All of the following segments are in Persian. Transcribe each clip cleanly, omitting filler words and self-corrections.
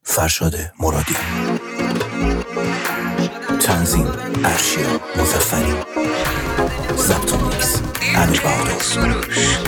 فرشاد مرادی. تنظیم ارشیا مظفری. ضبط و میکس امیر بهادر.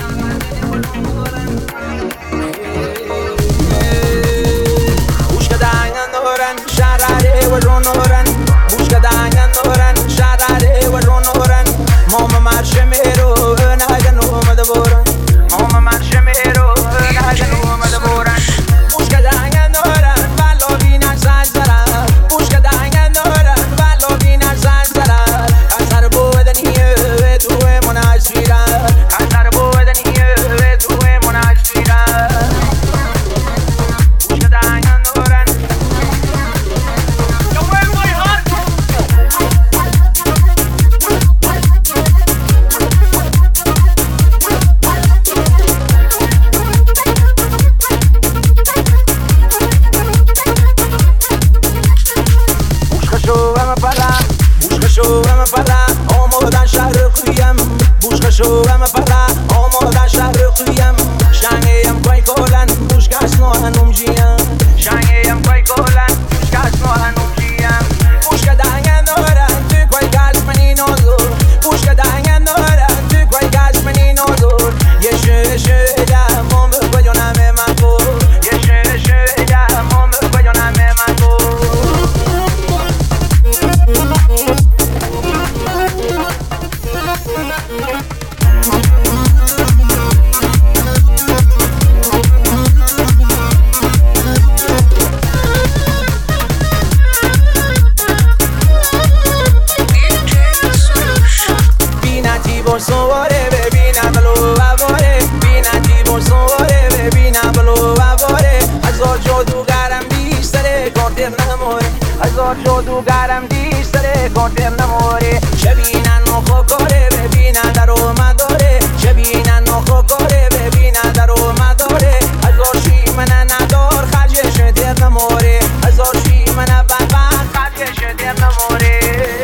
جادوگرم دیستره کارتر نماره شبینن نخو کاره ببینن در اومد داره شبینن نخو کاره ببینن در اومد داره هزار شی من ندار خرجش در نماره هزار شی من بدبخت خرجش در نماره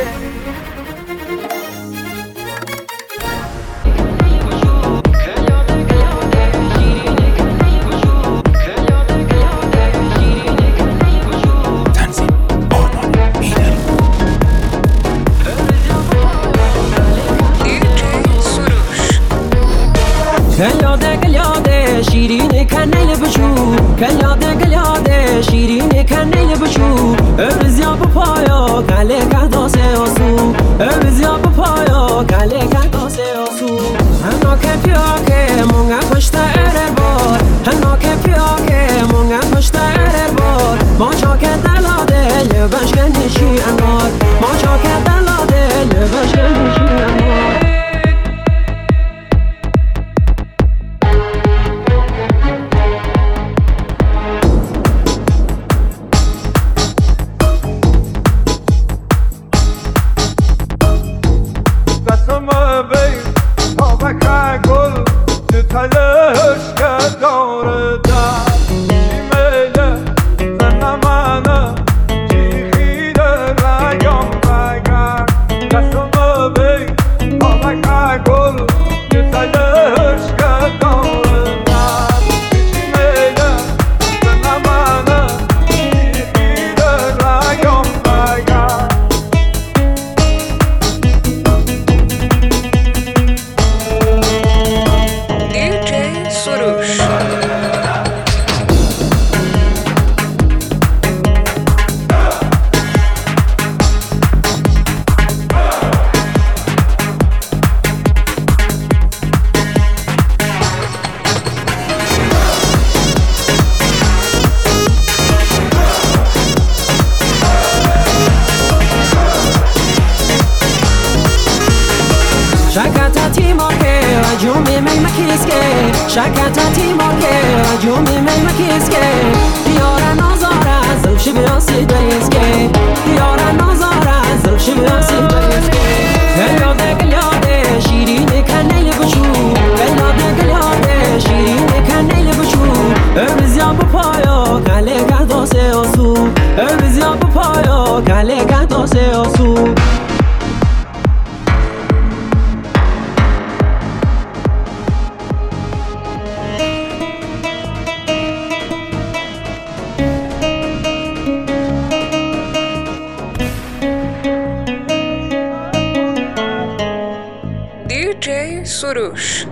گلیاده شیرین کنه بچو گلیاده شیرین کنه بچو ارزیا به پایا کله کداسه آسو ارزیا به پایا کله کداسه آسو هنا که پیاکه مونگا پشت بار هنا که پیاکه مونگا پشت بار ما چاکه دلاده لبش کنشی انار ما چاکه دلاده لبش کنشی انار شکتاتی ماکه جومی مکیسکه دیاره نازاره زلفش بیاسی دریسکه دیاره نازاره زلفش بیاسی دریسکه گلیاده شیرین کنه بچو گلیاده شیرین کنه بچو ارزیا به پایا کله کداسه آسو ارزیا به پایا کله کداسه آسو سروش.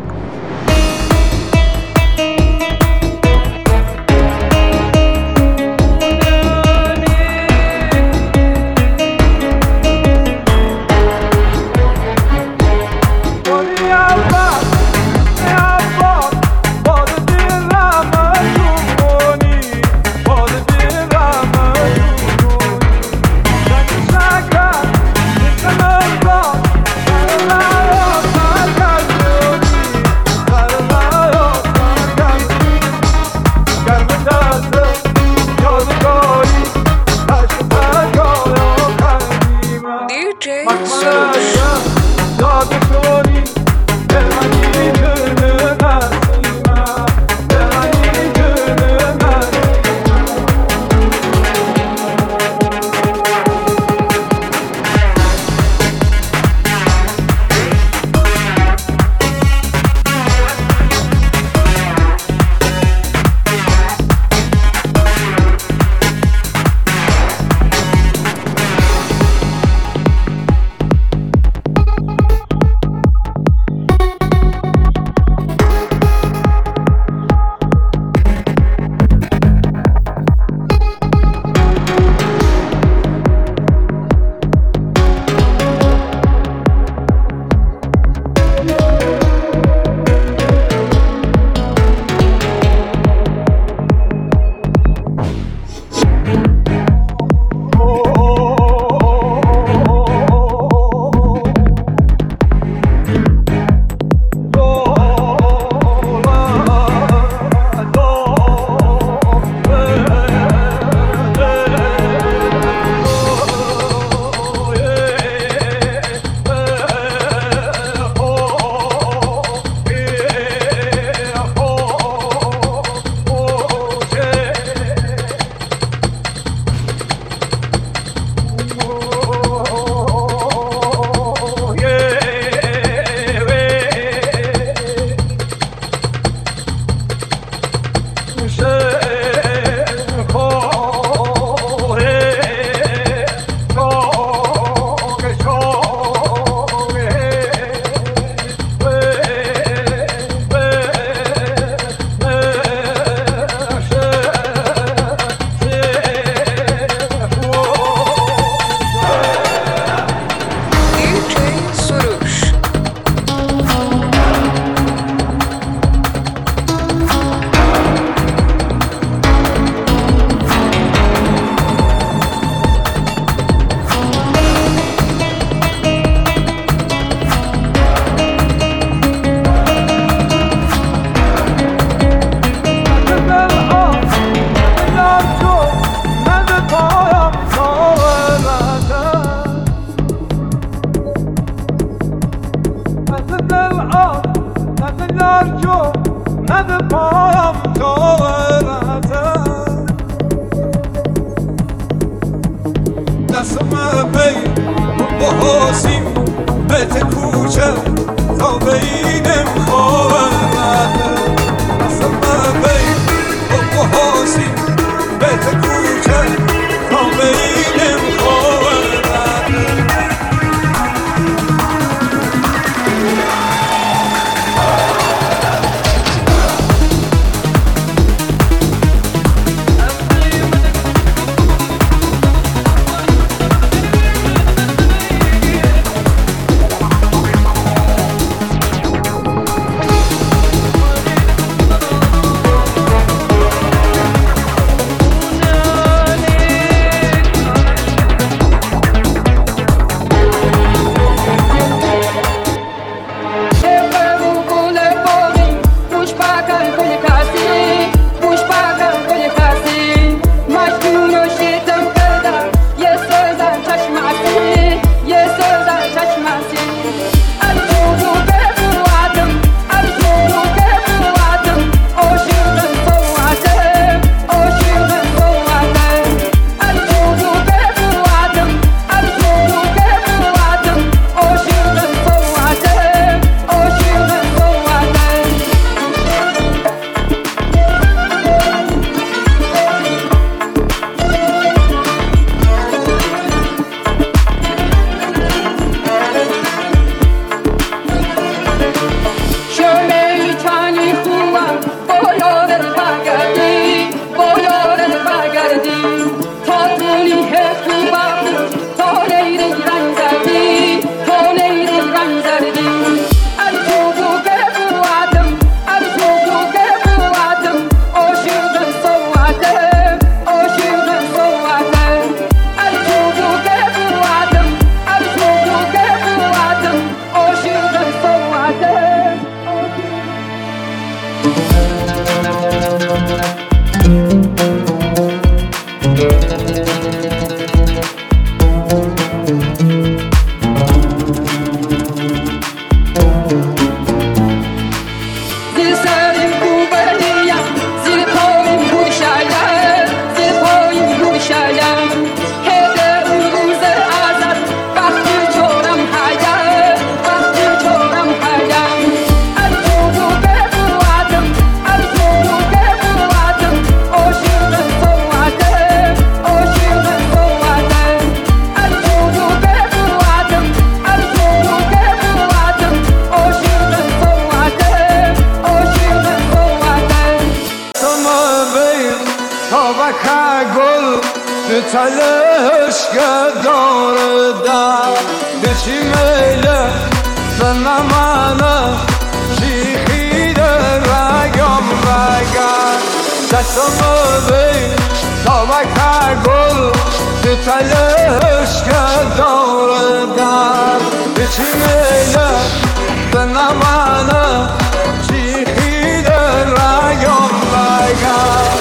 تلش داره در دچی میله زنمانه چی خیده رگم رگم دستم بین تا بکر گل تلش داره در دچی میله زنمانه چی خیده رگم رگم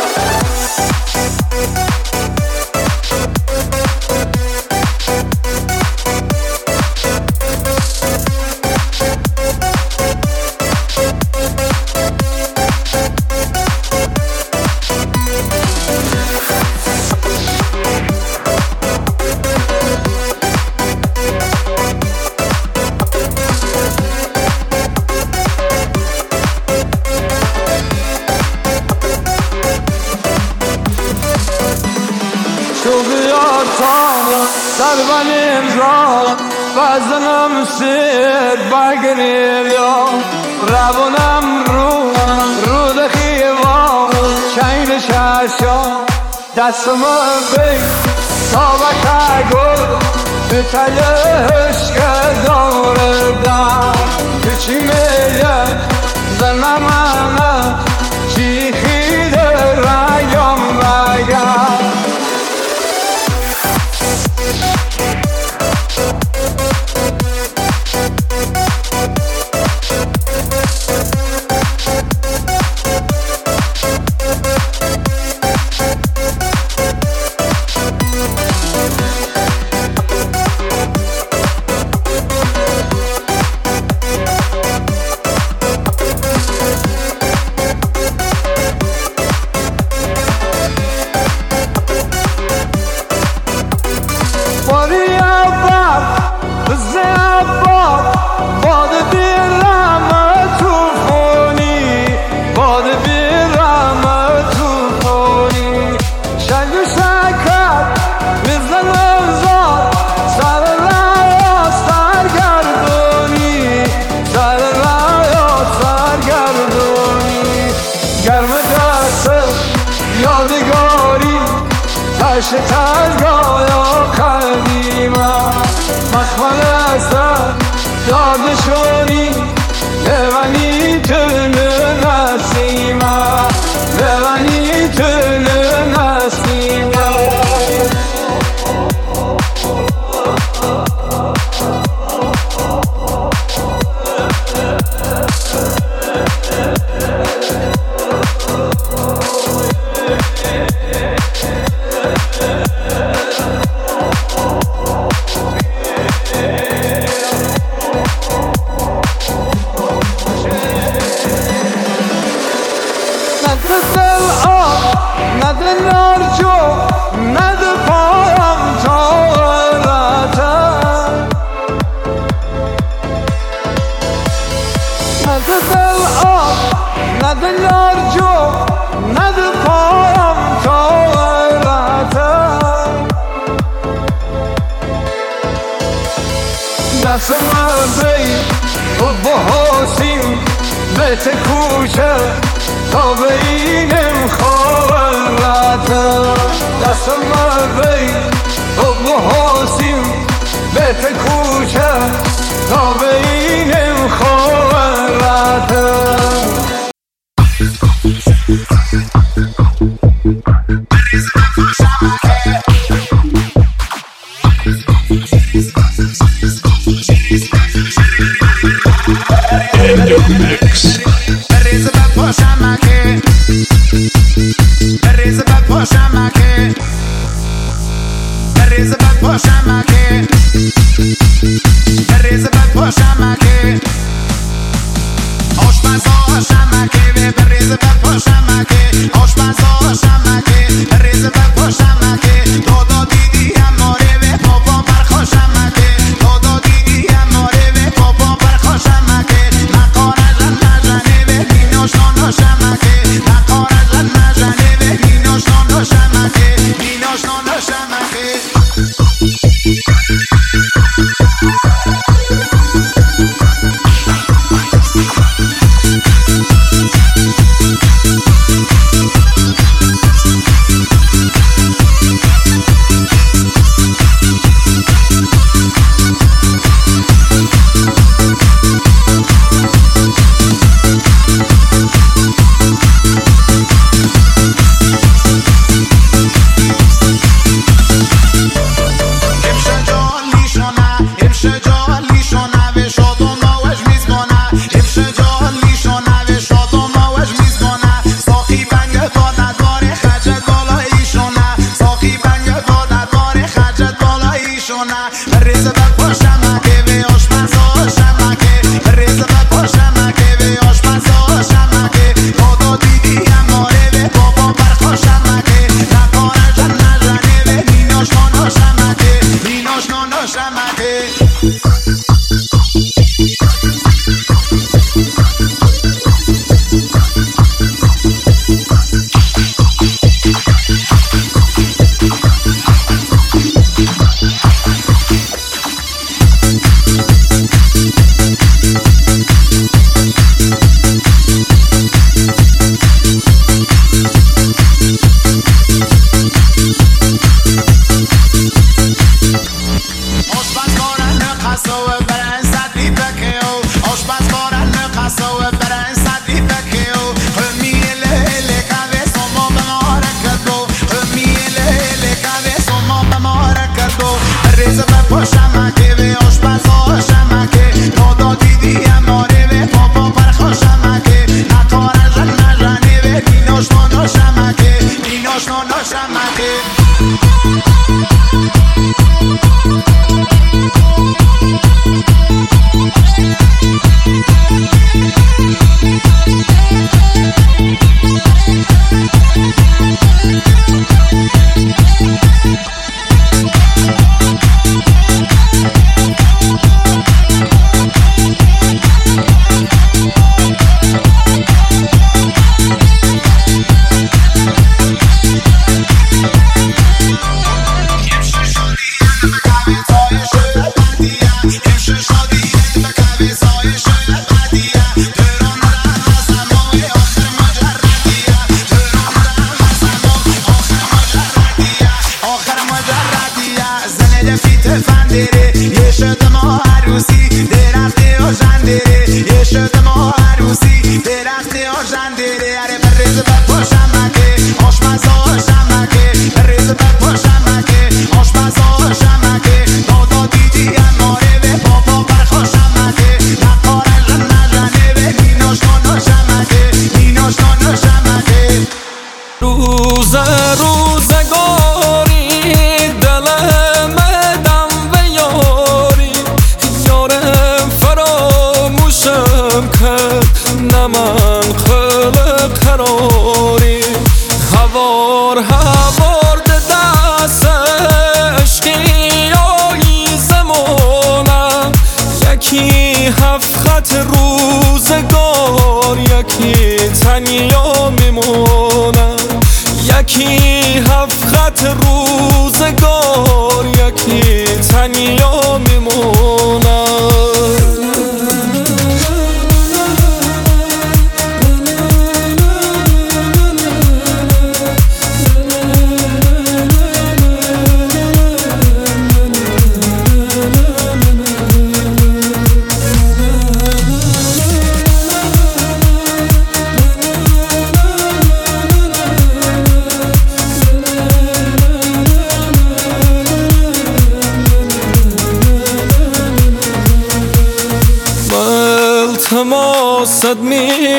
در بنیم را وزنم سید بگرید یا روانم رو دخیوان چین ششا دستم بین تا بکر گل به تلش که داره در به چی میگه زنم همه چی خیده رگم بگم ترگاه قدیمه مخمل اصلا دادشونی لبنی تل نسیمه لبنی تل نسیمه بيت كوشة طبيعين مخابراته دسم بيت وبحوسين بيت كوشة طبيعين مخابراته There is a bad push on my kid.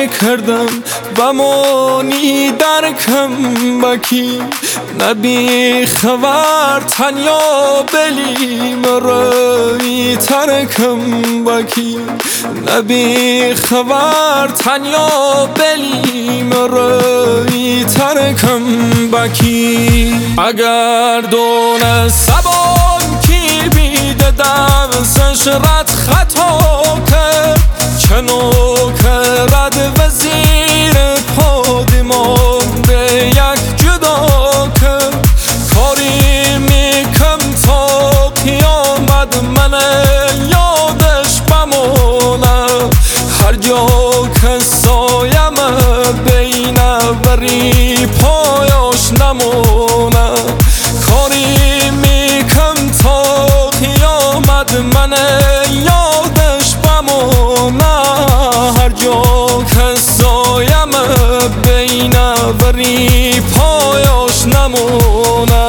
کردم و مانی در کمبکی نبی خبر تنیا بلی مرایی تر کمبکی نبی خبر تنیا بلی مرایی تر کمبکی اگر دون سبان کی بیده دمسش رد خطا کرد چنو کرد وزیر پادیمان به یک جدا کرد کاری میکم تا قیامت من یادش بمانه هر جا که سایم بین بری پایاش نمانه کاری میکم تا قیامت من یادش بمانه هر جا که سایم بین بری پایاش نمانه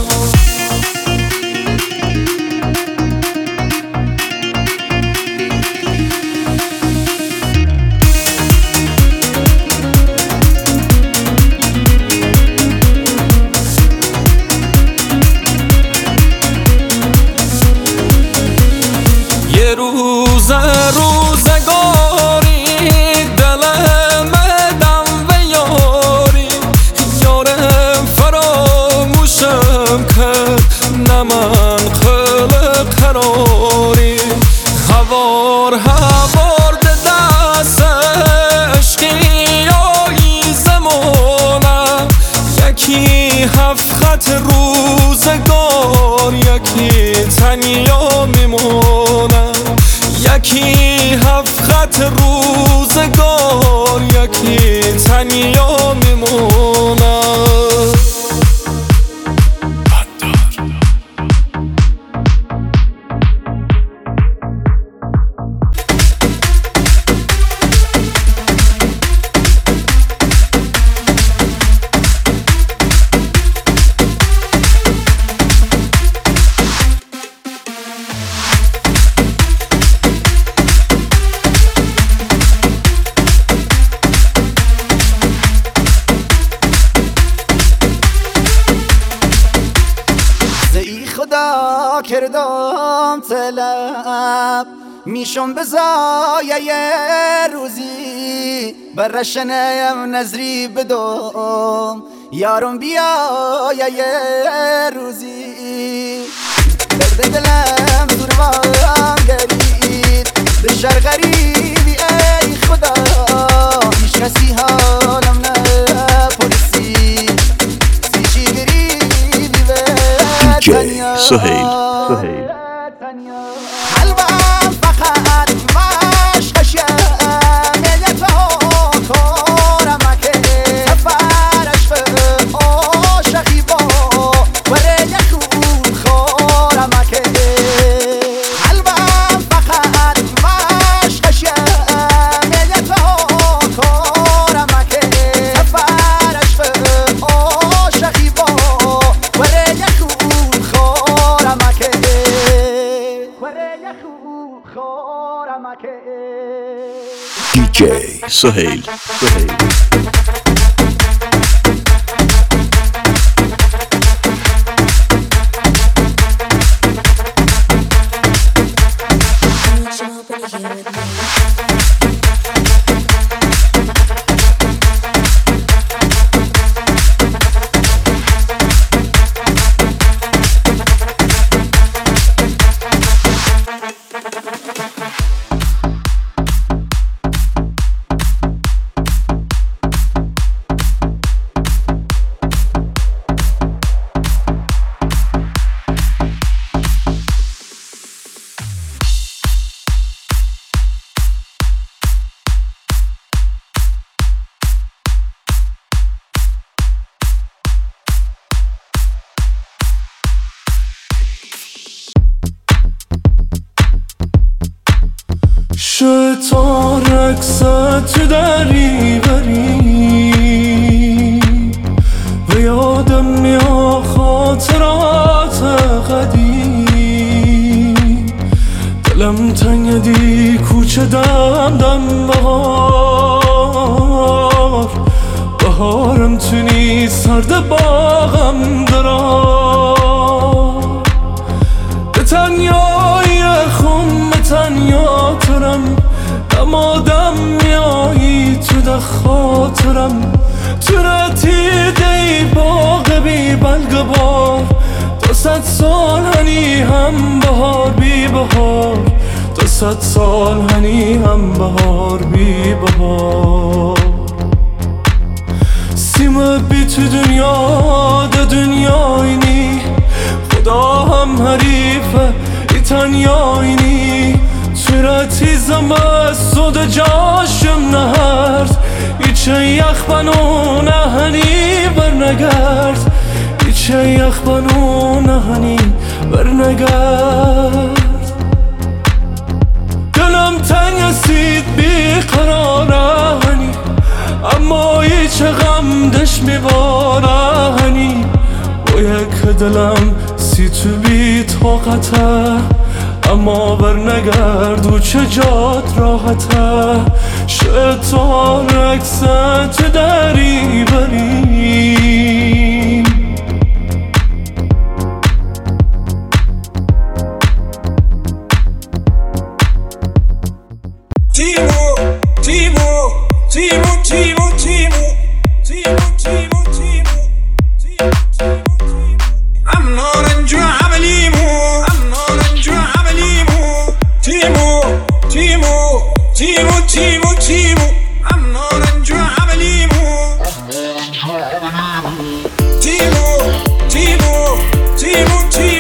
یه روزگاری دلم دم و یاری یارم فراموشم کرد نه من خلق قراری هوار دست عشقی آیی زمانه یکی هفت خط روزگار یکی تنیا میمونه یکی هفت خط روزگار یکی تنیا میمونه خدا کردم طلب میشم بزایه یه روزی برشنم نظری بدم یارم بیایه یه روزی درد دلم زورم گرید به شر غریبی ای خدا هیچ کسی حالم نپرسی سیچی گریبی DJ سهیل قلبم فقط مشقشه ملتا کارمکه سفرش به عاشقی با وره یکون خارمکه قلبم فقط مشقشه ملتا کارمکه سفرش به عاشقی با وره یکون خارمکه DJ سهیل تا رقص تو دری بری و یادم میا خاطرات قدیم دلم تنگ دی کوچه دم بهار بهارم تونی سرد باغم درا به تنیایی خون به تنیا ترم دمادم میایی تو ده خاطرم تو رتیده باغ بی بلگبار 200 سال هنی هم بهار بی بهار 200 سال هنی هم بهار بی بهار سیمه بی تو دنیا ده دنیای نی خدا هم حریفه ای تنیای نی چرا زمه سود جاشم نهرد ایچه یخ بنو نهنی برنگرد ایچه یخ بنو نهنی برنگرد دلم تنگ استید بی قراره هنی اما ایچه غم دش میباره هنی و یک دلم سی تو بی طاقته اما برنگرد و چه جات راحته شیطان رکسه تو دری بریم تیمو تیمو تیمو تیمو تیمو تیمو تیمو تیمو I'm not enjoying anymore I'm not enjoying anymore تیمو تیمو تیمو تیمو تیمو I'm not enjoying anymore تیمو تیمو تیمو تیمو